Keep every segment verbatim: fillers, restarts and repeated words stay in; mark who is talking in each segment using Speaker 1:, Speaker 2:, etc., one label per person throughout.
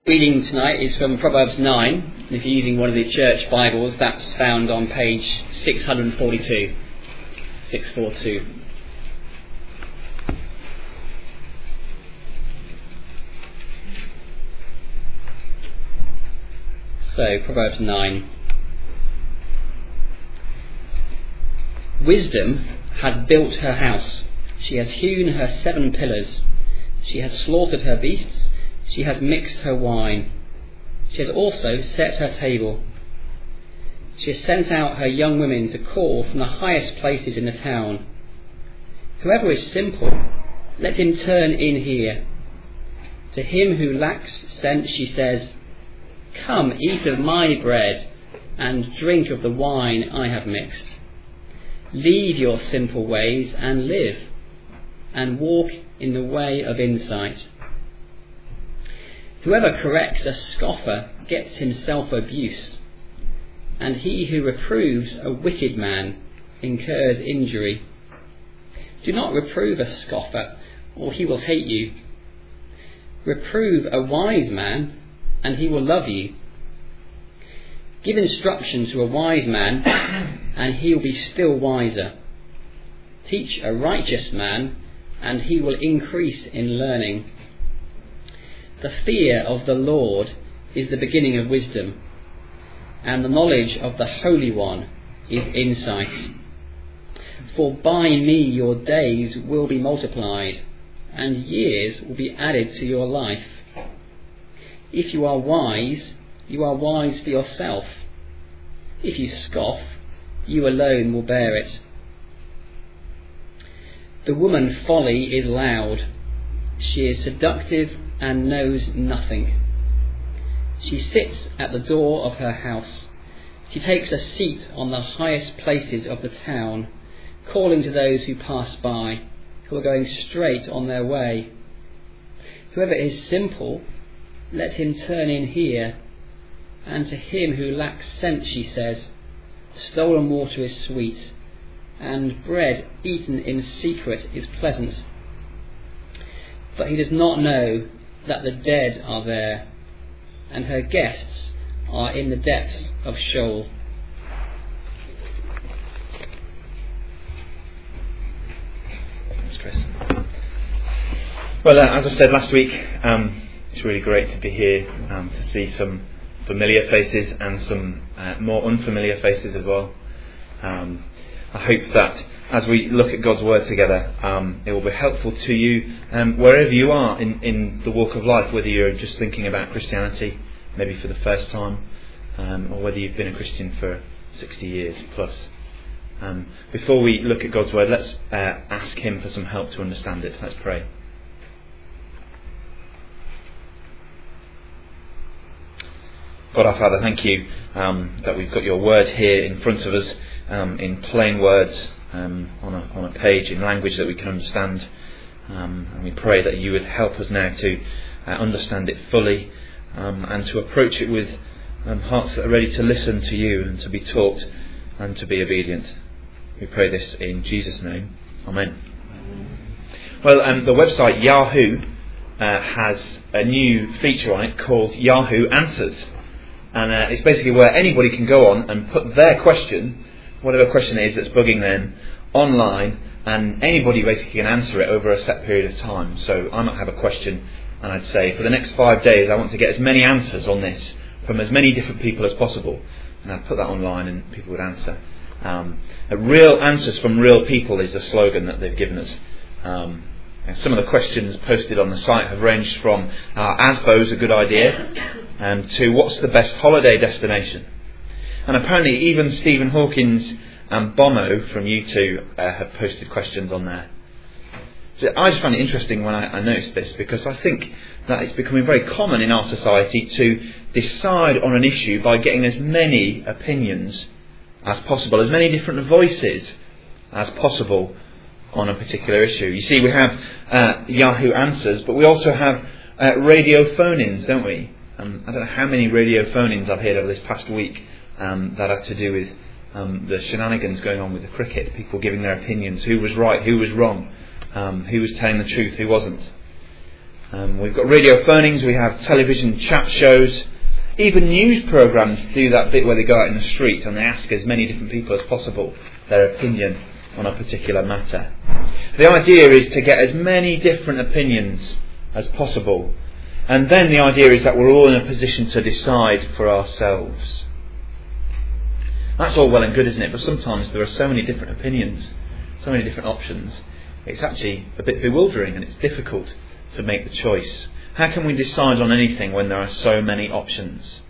Speaker 1: Reading tonight is from Proverbs nine. If you're using one of the church Bibles, that's found on page six forty-two. six forty-two. So, Proverbs nine. Wisdom has built her house. She has hewn her seven pillars. She has slaughtered her beasts. She has mixed her wine. She has also set her table. She has sent out her young women to call from the highest places in the town. Whoever is simple, let him turn in here. To him who lacks sense she says, "Come, eat of my bread, and drink of the wine I have mixed. Leave your simple ways and live, and walk in the way of insight. Whoever corrects a scoffer gets himself abuse, and he who reproves a wicked man incurs injury. Do not reprove a scoffer, or he will hate you. Reprove a wise man, and he will love you. Give instruction to a wise man, and he will be still wiser. Teach a righteous man, and he will increase in learning. The fear of the Lord is the beginning of wisdom, and the knowledge of the Holy One is insight. For by me your days will be multiplied, and years will be added to your life. If you are wise, you are wise for yourself. If you scoff, you alone will bear it. The woman folly is loud. She is seductive and knows nothing. She sits at the door of her house. She takes a seat on the highest places of the town, calling to those who pass by, who are going straight on their way. Whoever is simple, let him turn in here. And to him who lacks sense she says, stolen water is sweet, and bread eaten in secret is pleasant. But he does not know that the dead are there, and her guests are in the depths of Sheol.
Speaker 2: Thanks, Chris. Well, uh, as I said last week, um, it's really great to be here um, to see some familiar faces and some uh, more unfamiliar faces as well. Um, I hope that as we look at God's Word together, um, it will be helpful to you um, wherever you are in, in the walk of life, whether you're just thinking about Christianity, maybe for the first time, um, or whether you've been a Christian for sixty years plus. Um, before we look at God's Word, let's uh, ask Him for some help to understand it. Let's pray. God our Father, thank you um, that we've got your Word here in front of us um, in plain words, um, on a on a page in language that we can understand, um, and we pray that you would help us now to uh, understand it fully um, and to approach it with um, hearts that are ready to listen to you and to be taught and to be obedient. We pray this in Jesus' name. Amen. Well, um, the website Yahoo uh, has a new feature on it called Yahoo Answers. And uh, it's basically where anybody can go on and put their question, whatever question it is that's bugging them, online, and anybody basically can answer it over a set period of time. So I might have a question, and I'd say, for the next five days I want to get as many answers on this from as many different people as possible. And I'd put that online and people would answer. Um, real answers from real people is the slogan that they've given us. Um, Some of the questions posted on the site have ranged from uh, Asbo's a good idea um, to what's the best holiday destination. And apparently even Stephen Hawkins and Bono from U two uh, have posted questions on there. So I just find it interesting when I, I noticed this, because I think that it's becoming very common in our society to decide on an issue by getting as many opinions as possible, as many different voices as possible on a particular issue. You see, we have uh, Yahoo Answers, but we also have uh, radio phone-ins, don't we? Um, I don't know how many radio phone-ins I've heard over this past week um, that are to do with um, the shenanigans going on with the cricket, people giving their opinions, who was right, who was wrong, um, who was telling the truth, who wasn't. Um, we've got radio phonings, we have television chat shows, even news programmes do that bit where they go out in the street and they ask as many different people as possible their opinion on a particular matter. The idea is to get as many different opinions as possible, and then the idea is that we're all in a position to decide for ourselves. That's all well and good, isn't it? But sometimes there are so many different opinions, so many different options, it's actually a bit bewildering and it's difficult to make the choice. How can we decide on anything when there are so many options?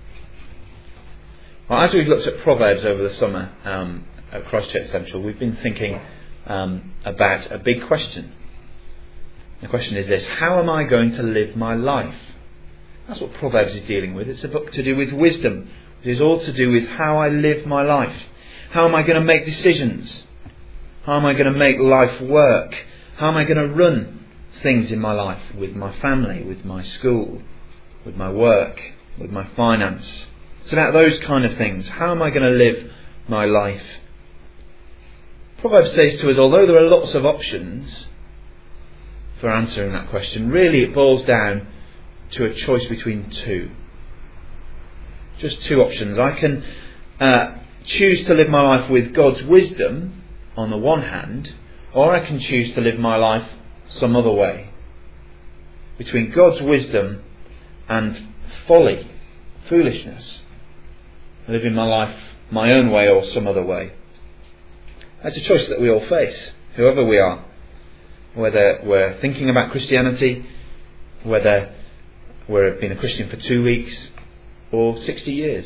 Speaker 2: Well, as we've looked at Proverbs over the summer um, at Christchurch Central, we've been thinking um, about a big question. The question is this: how am I going to live my life? That's what Proverbs is dealing with. It's a book to do with wisdom. It is all to do with how I live my life. How am I going to make decisions? How am I going to make life work? How am I going to run things in my life, with my family, with my school, with my work, with my finance? It's about those kind of things. How am I going to live my life? Proverbs says to us, although there are lots of options for answering that question, really it boils down to a choice between two. Just two options. I can uh, choose to live my life with God's wisdom on the one hand, or I can choose to live my life some other way. Between God's wisdom and folly, foolishness. Living my life my own way or some other way. That's a choice that we all face, whoever we are. Whether we're thinking about Christianity, whether we've been a Christian for two weeks or sixty years.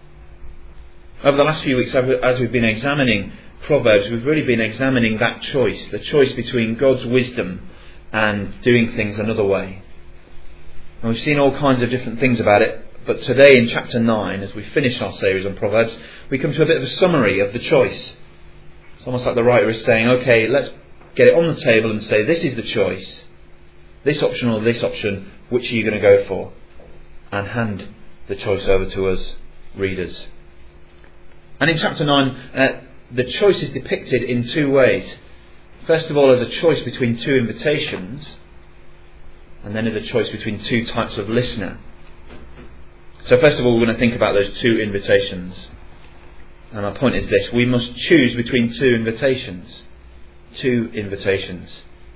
Speaker 2: Over the last few weeks, as we've been examining Proverbs, we've really been examining that choice, the choice between God's wisdom and doing things another way. And we've seen all kinds of different things about it, but today in chapter nine, as we finish our series on Proverbs, we come to a bit of a summary of the choice. It's almost like the writer is saying, okay, let's get it on the table and say, this is the choice. This option or this option, which are you going to go for? And hand the choice over to us, readers. And in chapter nine, uh, the choice is depicted in two ways. First of all, as a choice between two invitations, and then as a choice between two types of listener. So first of all, we're going to think about those two invitations. And my point is this: we must choose between two invitations. Two invitations.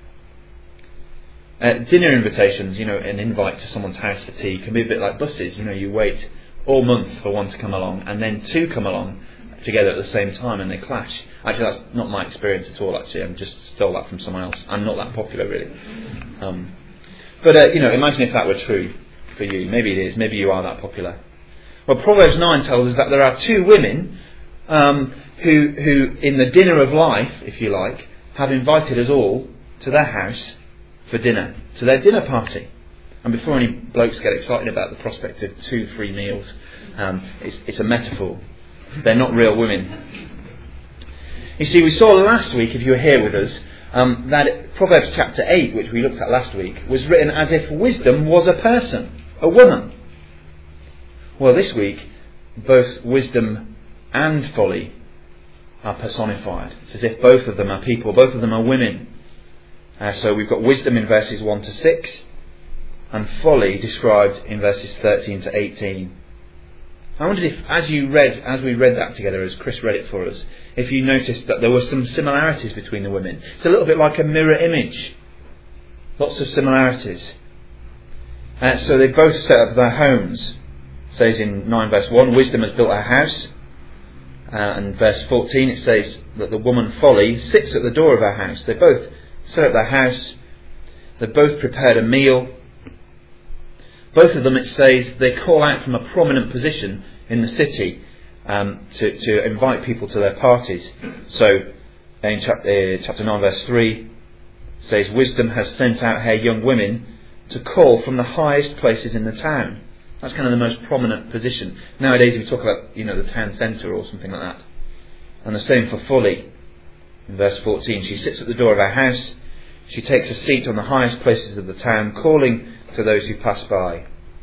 Speaker 2: Uh, dinner invitations, you know, an invite to someone's house for tea, can be a bit like buses. You know, you wait all month for one to come along, and then two come along together at the same time, and they clash. Actually, that's not my experience at all. Actually, I just stole that from someone else. I'm not that popular, really. Um, but uh, you know, imagine if that were true for you. Maybe it is. Maybe you are that popular. Well, Proverbs nine tells us that there are two women um, who, who, in the dinner of life, if you like, have invited us all to their house for dinner, to their dinner party. And before any blokes get excited about the prospect of two free meals, um, it's, it's a metaphor. They're not real women. You see, we saw last week, if you were here with us, um, that Proverbs chapter eight, which we looked at last week, was written as if wisdom was a person, a woman. Well, this week, both wisdom and folly are personified. It's as if both of them are people, both of them are women. Uh, so we've got wisdom in verses one to six, and folly described in verses thirteen to eighteen. I wondered if, as you read, as we read that together, as Chris read it for us, if you noticed that there were some similarities between the women. It's a little bit like a mirror image. Lots of similarities. Uh, so they both set up their homes. It says in nine verse one, wisdom has built her house. Uh, and verse fourteen, it says that the woman folly sits at the door of her house. They both set up their house. They both prepared a meal. Both of them, it says, they call out from a prominent position in the city um, to, to invite people to their parties. So in chapter, uh, chapter nine verse three, it says, wisdom has sent out her young women to call from the highest places in the town. That's kind of the most prominent position. Nowadays we talk about, you know, the town centre or something like that. And the same for folly. In verse fourteen, she sits at the door of her house. She takes a seat on the highest places of the town, calling to those who pass by.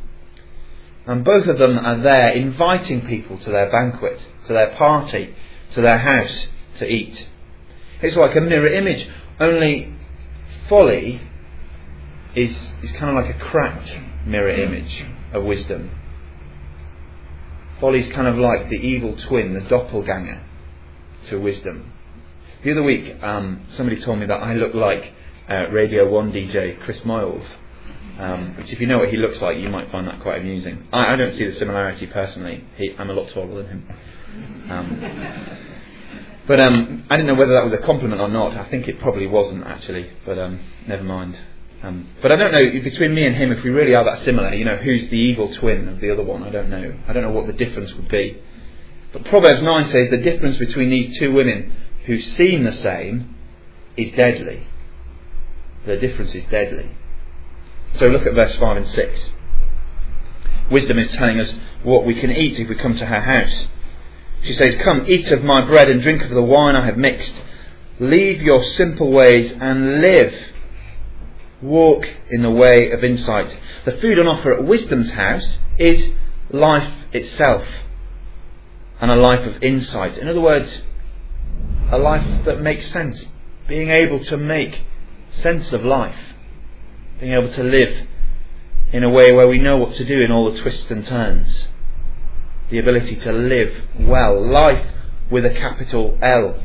Speaker 2: And both of them are there inviting people to their banquet, to their party, to their house to eat. It's like a mirror image. Only folly is, is kind of like a cracked mirror image of wisdom. Folly's kind of like the evil twin, the doppelganger to wisdom. The other week, um, somebody told me that I look like uh, Radio one D J Chris Moyles, um, which if you know what he looks like, you might find that quite amusing. I, I don't see the similarity personally. He, I'm a lot taller than him. Um, but um, I didn't know whether that was a compliment or not. I think it probably wasn't actually, but um, never mind. Um, but I don't know, between me and him, if we really are that similar, you know, who's the evil twin of the other one? I don't know. I don't know what the difference would be. But Proverbs nine says the difference between these two women who seem the same is deadly. The difference is deadly. So look at verse five and six. Wisdom is telling us what we can eat if we come to her house. She says, "Come, eat of my bread and drink of the wine I have mixed. Leave your simple ways and live. Walk in the way of insight." The food on offer at Wisdom's house is life itself, and a life of insight. In other words, a life that makes sense. Being able to make sense of life. Being able to live in a way where we know what to do in all the twists and turns. The ability to live well. Life with a capital L.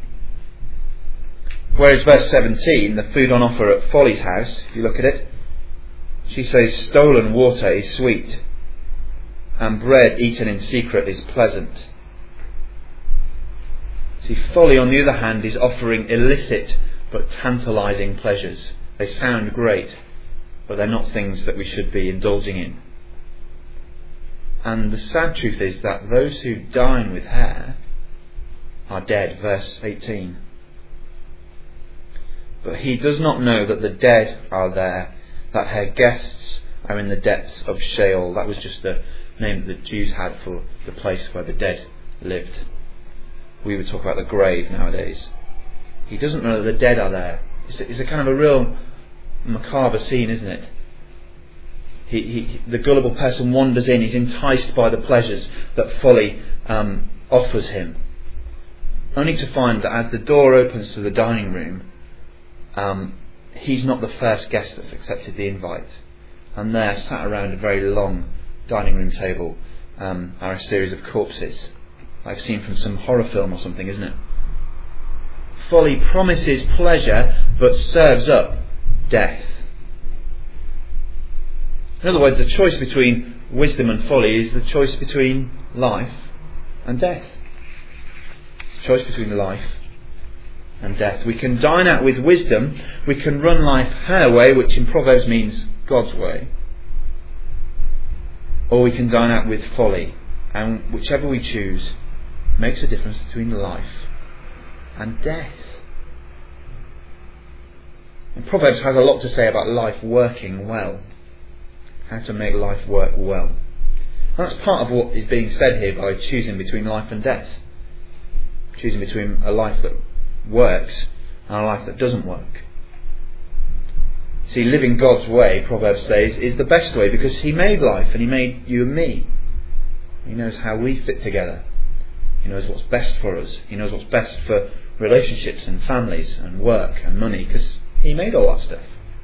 Speaker 2: Whereas verse seventeen, the food on offer at Folly's house, if you look at it, she says, "Stolen water is sweet, and bread eaten in secret is pleasant." See, Folly, on the other hand, is offering illicit but tantalising pleasures. They sound great, but they're not things that we should be indulging in. And the sad truth is that those who dine with her are dead. Verse eighteen. "But he does not know that the dead are there, that her guests are in the depths of Sheol." That was just the name that the Jews had for the place where the dead lived. We would talk about the grave nowadays. He doesn't know that the dead are there. It's a, it's a kind of a real macabre scene, isn't it? He, he, the gullible person wanders in. He's enticed by the pleasures that Folly um, offers him, only to find that as the door opens to the dining room, um, he's not the first guest that's accepted the invite. And there, sat around a very long dining room table, um, are a series of corpses, like seen from some horror film or something, isn't it? Folly promises pleasure, but serves up death. In other words, the choice between wisdom and folly is the choice between life and death. It's the choice between life and death. We can dine out with wisdom. We can run life her way, which in Proverbs means God's way. Or we can dine out with folly. And whichever we choose makes a difference between life and death. And Proverbs has a lot to say about life working well. How to make life work well. And that's part of what is being said here by choosing between life and death. Choosing between a life that works and a life that doesn't work. See, living God's way, Proverbs says, is the best way, because He made life and He made you and me. He knows how we fit together. He knows what's best for us. He knows what's best for relationships and families and work and money, because He made all that stuff.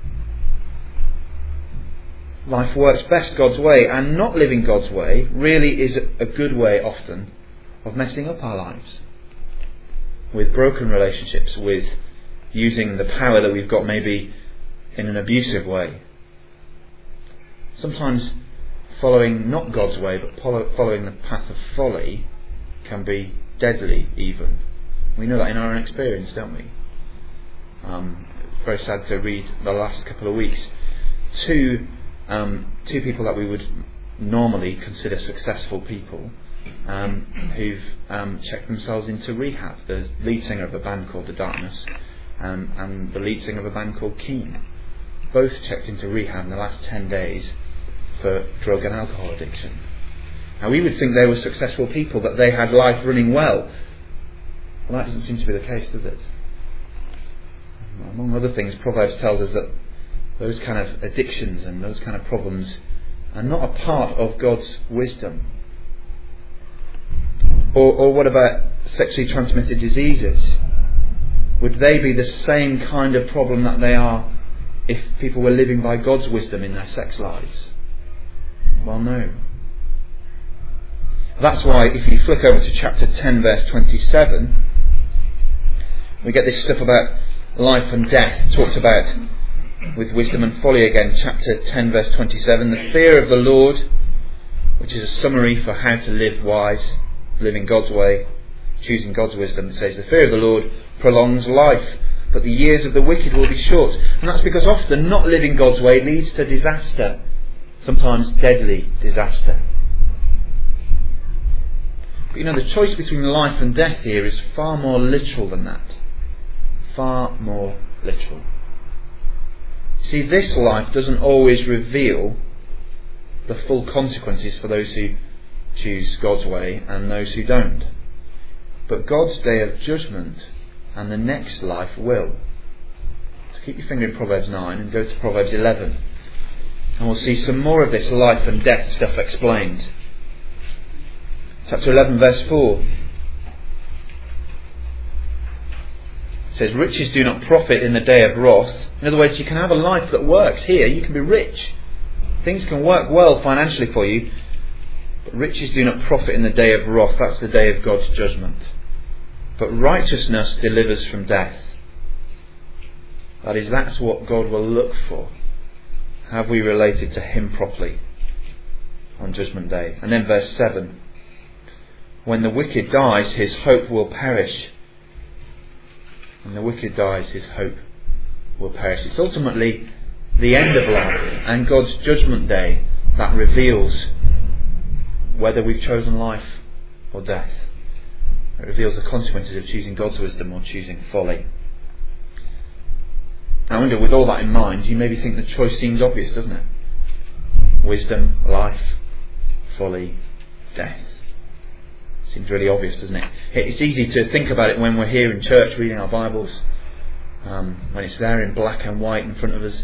Speaker 2: Life works best God's way, and not living God's way really is a good way often of messing up our lives. With broken relationships, with using the power that we've got maybe in an abusive way. Sometimes following not God's way, but following the path of folly can be deadly even. We know that in our own experience, don't we? Um, it's very sad to read the last couple of weeks. Two um, two people that we would normally consider successful people um, who've um, checked themselves into rehab. The lead singer of a band called The Darkness um, and the lead singer of a band called Keane. Both checked into rehab in the last ten days for drug and alcohol addiction. Now we would think they were successful people, that they had life running well. Well, that doesn't seem to be the case, does it? Among other things, Proverbs tells us that those kind of addictions and those kind of problems are not a part of God's wisdom. Or, or what about sexually transmitted diseases? Would they be the same kind of problem that they are if people were living by God's wisdom in their sex lives? Well, no. That's why if you flick over to chapter ten verse twenty-seven, we get this stuff about life and death talked about with wisdom and folly again. Chapter ten verse twenty-seven, the fear of the Lord, which is a summary for how to live wise, living God's way, choosing God's wisdom. It says the fear of the Lord prolongs life, but the years of the wicked will be short. And that's because often not living God's way leads to disaster, sometimes deadly disaster. But you know, the choice between life and death here is far more literal than that. Far more literal. See, this life doesn't always reveal the full consequences for those who choose God's way and those who don't. But God's day of judgment and the next life will. So keep your finger in Proverbs nine and go to Proverbs eleven. And we'll see some more of this life and death stuff explained. Chapter eleven verse four. It says, riches do not profit in the day of wrath. In other words, you can have a life that works here. You can be rich. Things can work well financially for you. But riches do not profit in the day of wrath. That's the day of God's judgment. But righteousness delivers from death. That is, that's what God will look for. Have we related to Him properly on Judgment Day? And then verse seven. When the wicked dies, his hope will perish. When the wicked dies, his hope will perish. It's ultimately the end of life and God's judgment day that reveals whether we've chosen life or death. It reveals the consequences of choosing God's wisdom or choosing folly. I wonder, with all that in mind, you maybe think the choice seems obvious, doesn't it? Wisdom, life, folly, death. Seems really obvious, doesn't it? It's easy to think about it when we're here in church reading our Bibles, um, when it's there in black and white in front of us.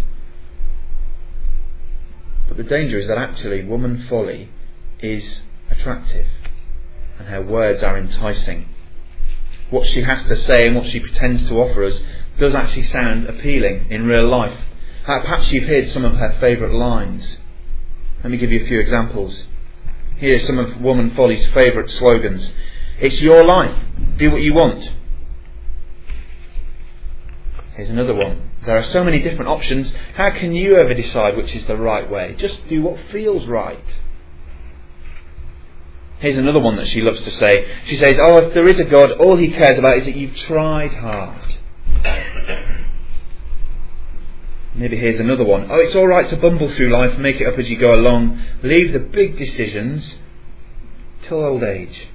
Speaker 2: But the danger is that actually woman folly is attractive and her words are enticing. What she has to say and what she pretends to offer us does actually sound appealing in real life. Uh, perhaps you've heard some of her favourite lines. Let me give you a few examples. Here's some of Woman Folly's favourite slogans. It's your life. Do what you want. Here's another one. There are so many different options. How can you ever decide which is the right way? Just do what feels right. Here's another one that she loves to say. She says, oh, if there is a God, all He cares about is that you've tried hard. Maybe here's another one. Oh, it's all right to bumble through life and make it up as you go along. Leave the big decisions till old age.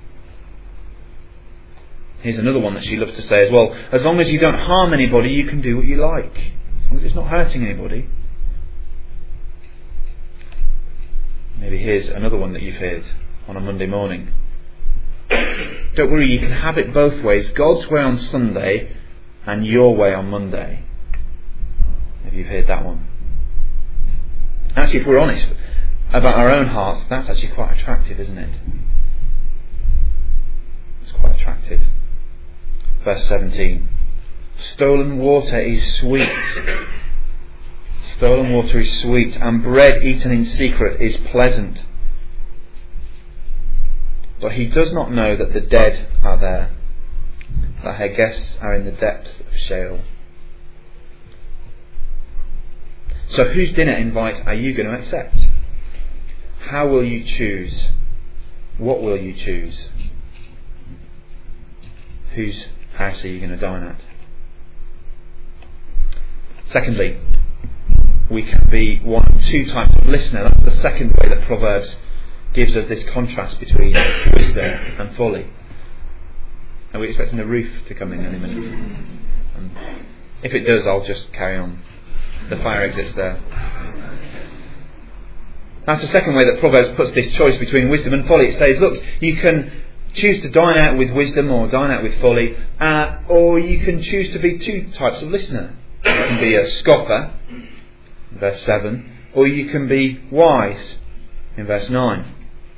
Speaker 2: Here's another one that she loves to say as well. As long as you don't harm anybody, you can do what you like. As long as it's not hurting anybody. Maybe here's another one that you've heard on a Monday morning. Don't worry, you can have it both ways. God's way on Sunday and your way on Monday. Maybe you've heard that one. Actually, if we're honest about our own hearts, that's actually quite attractive, isn't it? It's quite attractive. Verse seventeen. Stolen water is sweet. Stolen water is sweet, and bread eaten in secret is pleasant. But he does not know that the dead are there, that her guests are in the depths of Sheol. So whose dinner invite are you going to accept? How will you choose? What will you choose? Whose house are you going to dine at? Secondly, we can be one of two types of listener. That's the second way that Proverbs gives us this contrast between wisdom and folly. Are we expecting the roof to come in any minute? And if it does, I'll just carry on. The fire exit's there. That's the second way that Proverbs puts this choice between wisdom and folly. It says, look, you can choose to dine out with wisdom or dine out with folly, uh, or you can choose to be two types of listener. You can be a scoffer, verse seven, or you can be wise, in verse nine.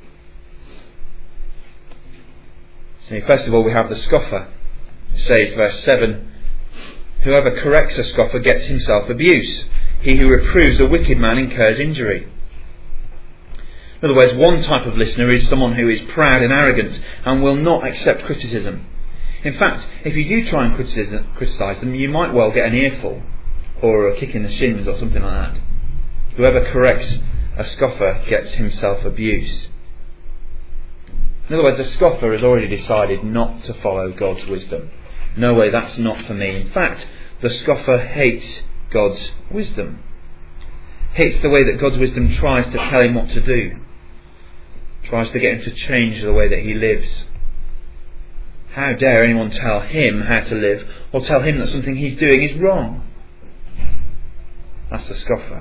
Speaker 2: See, first of all, we have the scoffer. It says, verse seven, whoever corrects a scoffer gets himself abuse. He who reproves a wicked man incurs injury. In other words, one type of listener is someone who is proud and arrogant and will not accept criticism. In fact, if you do try and criticise them, you might well get an earful or a kick in the shins or something like that. Whoever corrects a scoffer gets himself abuse. In other words, a scoffer has already decided not to follow God's wisdom. No way, that's not for me. In fact, the scoffer hates God's wisdom. Hates the way that God's wisdom tries to tell him what to do. Tries to get him to change the way that he lives. How dare anyone tell him how to live or tell him that something he's doing is wrong? That's the scoffer.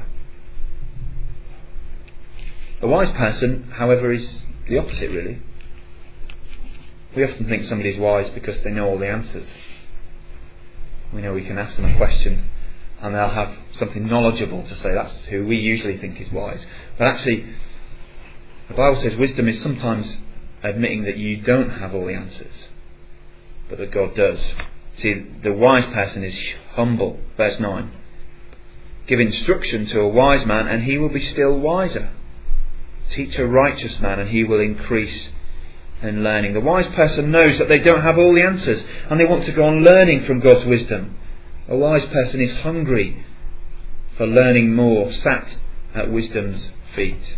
Speaker 2: The wise person, however, is the opposite really. We often think somebody's wise because they know all the answers. We know we can ask them a question and they'll have something knowledgeable to say. That's who we usually think is wise. But actually, the Bible says wisdom is sometimes admitting that you don't have all the answers, but that God does. See, the wise person is humble. Verse nine. Give instruction to a wise man and he will be still wiser. Teach a righteous man and he will increase in learning. The wise person knows that they don't have all the answers and they want to go on learning from God's wisdom. A wise person is hungry for learning more, sat at wisdom's feet.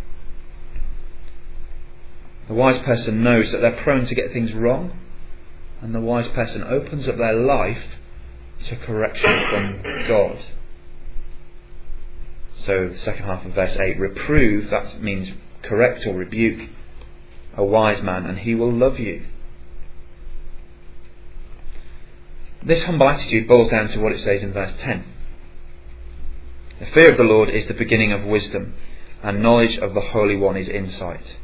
Speaker 2: The wise person knows that they're prone to get things wrong, and the wise person opens up their life to correction from God. So the second half of verse eight, reprove, that means correct or rebuke a wise man and he will love you. This humble attitude boils down to what it says in verse ten. The fear of the Lord is the beginning of wisdom, and knowledge of the Holy One is insight.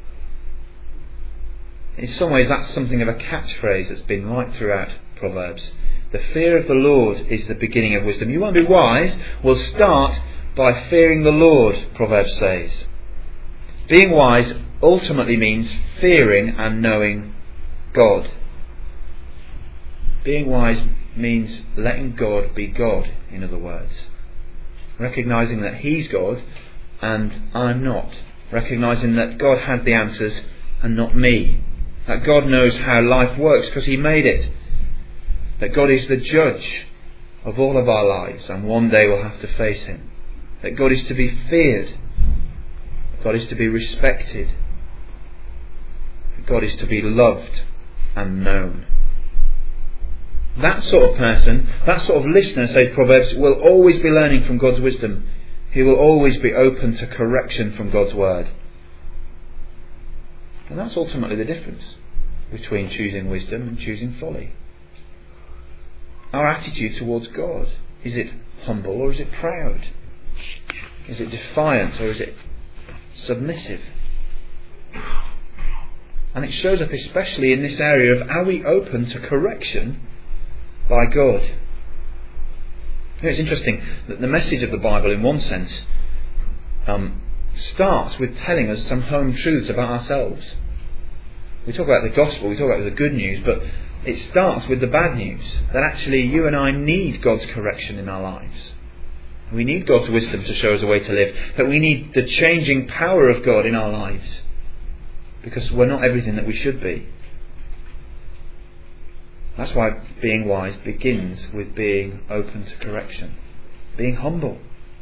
Speaker 2: In some ways that's something of a catchphrase that's been right throughout Proverbs. The fear of the Lord is the beginning of wisdom. You won't be wise, we'll start by fearing the Lord, Proverbs says. Being wise ultimately means fearing and knowing God. Being wise means letting God be God, in other words. Recognising that He's God and I'm not. Recognising that God has the answers and not me. That God knows how life works because He made it. That God is the judge of all of our lives and one day we'll have to face Him. That God is to be feared. God is to be respected. God is to be loved and known. That sort of person, that sort of listener, says Proverbs, will always be learning from God's wisdom. He will always be open to correction from God's word. And that's ultimately the difference between choosing wisdom and choosing folly. Our attitude towards God. Is it humble or is it proud? Is it defiant or is it submissive? And it shows up especially in this area of, are we open to correction by God? You know, it's interesting that the message of the Bible, in one sense, um, starts with telling us some home truths about ourselves. We talk about the gospel, we talk about the good news, but it starts with the bad news. That actually you and I need God's correction in our lives. We need God's wisdom to show us a way to live. That we need the changing power of God in our lives. Because we're not everything that we should be. That's why being wise begins with being open to correction. Being humble.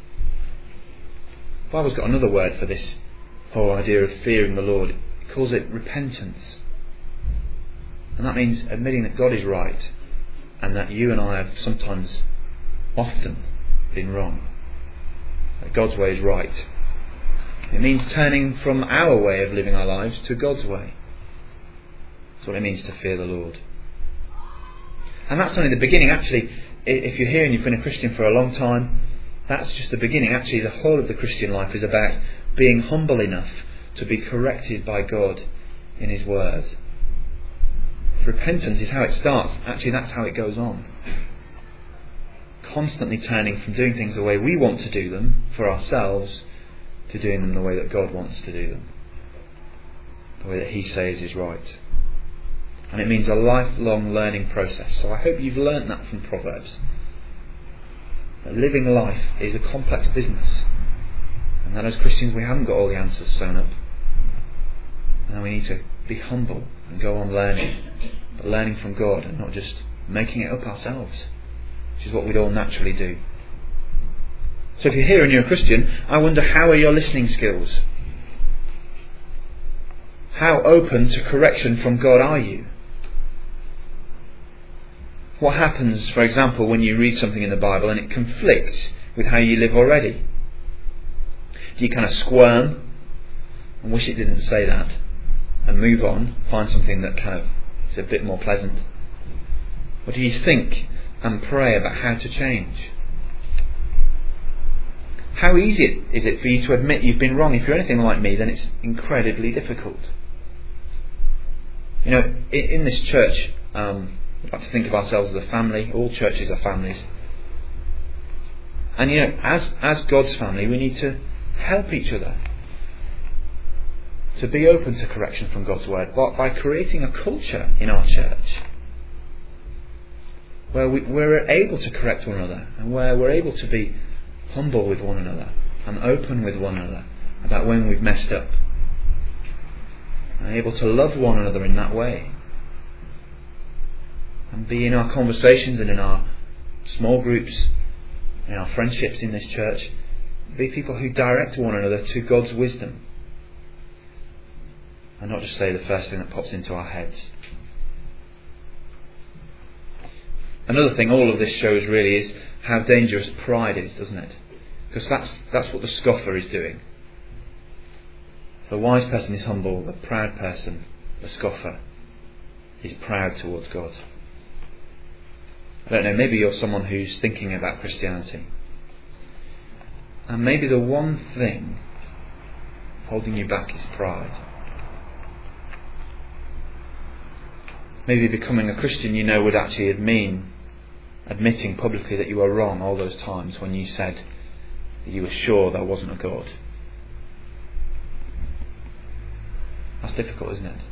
Speaker 2: The Bible's got another word for this whole idea of fearing the Lord. It calls it repentance. And that means admitting that God is right and that you and I have sometimes, often, been wrong. That God's way is right. It means turning from our way of living our lives to God's way. That's what it means to fear the Lord. And that's only the beginning. Actually, if you're here and you've been a Christian for a long time, that's just the beginning. Actually, the whole of the Christian life is about being humble enough to be corrected by God in His Word. If repentance is how it starts, actually that's how it goes on. Constantly turning from doing things the way we want to do them for ourselves to doing them the way that God wants to do them. The way that He says is right. And it means a lifelong learning process. So I hope you've learnt that from Proverbs. that living life is a complex business, and that as Christians we haven't got all the answers sewn up, and we need to be humble and go on learning, but learning from God and not just making it up ourselves, which is what we'd all naturally do. So if you're here and you're a Christian, I wonder, how are your listening skills? How open to correction from God are you? What happens, for example, when you read something in the Bible and it conflicts with how you live already? Do you kind of squirm and wish it didn't say that and move on, find something that kind of is a bit more pleasant? Or do you think and pray about how to change? How easy is it for you to admit you've been wrong? If you're anything like me, then it's incredibly difficult. You know, in, in this church, um, we like to think of ourselves as a family. All churches are families. And you know, as as God's family, we need to help each other to be open to correction from God's word, but by creating a culture in our church where we, we're able to correct one another, and where we're able to be humble with one another and open with one another about when we've messed up, and able to love one another in that way, and be in our conversations and in our small groups, in our friendships in this church, be people who direct one another to God's wisdom and not just say the first thing that pops into our heads. Another thing all of this shows really is how dangerous pride is, doesn't it? Because that's that's what the scoffer is doing. The wise person is humble, the proud person, the scoffer, is proud towards God. I don't know, maybe you're someone who's thinking about Christianity, and maybe the one thing holding you back is pride. Maybe becoming a Christian, you know, would actually mean admitting publicly that you were wrong all those times when you said that you were sure there wasn't a God. That's difficult, isn't it?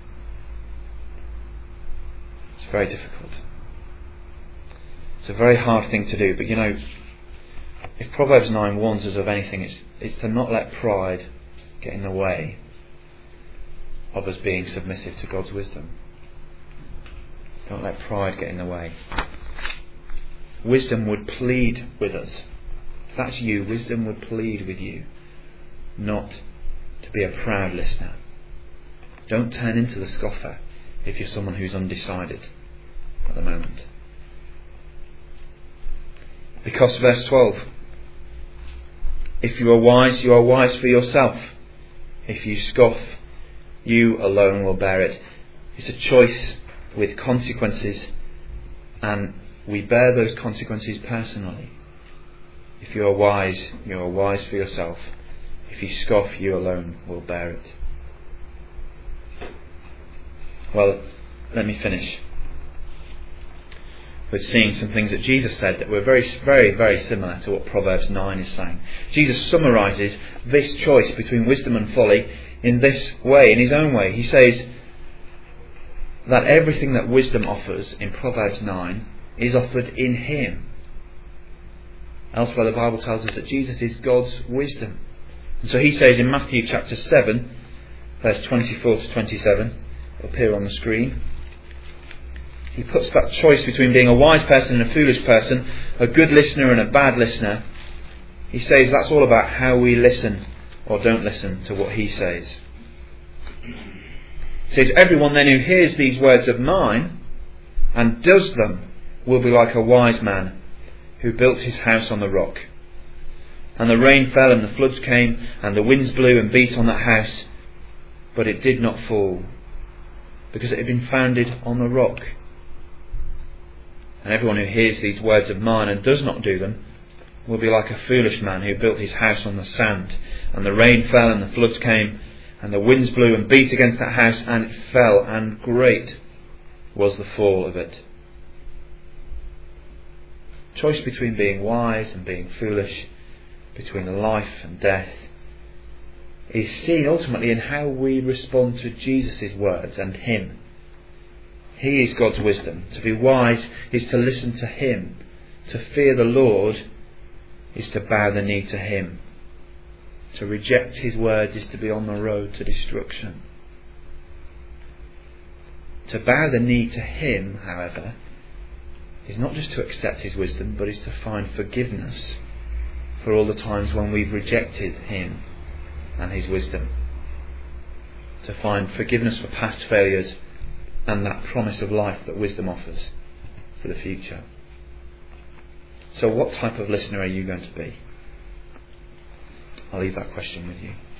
Speaker 2: It's very difficult. It's a very hard thing to do, but you know, if Proverbs nine warns us of anything, it's, it's to not let pride get in the way of us being submissive to God's wisdom. Don't let pride get in the way. Wisdom would plead with us. If that's you, wisdom would plead with you not to be a proud listener. Don't turn into the scoffer if you're someone who's undecided at the moment. Because verse twelve, if you are wise, you are wise for yourself. If you scoff, you alone will bear it. It's a choice with consequences, and we bear those consequences personally. If you are wise, you are wise for yourself. If you scoff, you alone will bear it. Well, let me finish with seeing some things that Jesus said that were very, very, very similar to what Proverbs nine is saying. Jesus summarises this choice between wisdom and folly in this way, in his own way. He says that everything that wisdom offers in Proverbs nine is offered in him. Elsewhere the Bible tells us that Jesus is God's wisdom. And so he says in Matthew chapter seven, verse twenty-four to twenty-seven, it'll appear on the screen. He puts that choice between being a wise person and a foolish person, a good listener and a bad listener. He says that's all about how we listen or don't listen to what he says. He says, everyone then who hears these words of mine and does them will be like a wise man who built his house on the rock. And the rain fell and the floods came and the winds blew and beat on that house, but it did not fall, because it had been founded on the rock. And everyone who hears these words of mine and does not do them will be like a foolish man who built his house on the sand. And the rain fell and the floods came and the winds blew and beat against that house, and it fell, and great was the fall of it. Choice between being wise and being foolish, between life and death, is seen ultimately in how we respond to Jesus' words and him. He is God's wisdom. To be wise is to listen to him, to fear the Lord is to bow the knee to him. To reject his words is to be on the road to destruction. To bow the knee to him, however, is not just to accept his wisdom, but is to find forgiveness for all the times when we've rejected him and his wisdom. To find forgiveness for past failures and that promise of life that wisdom offers for the future. So what type of listener are you going to be? I'll leave that question with you.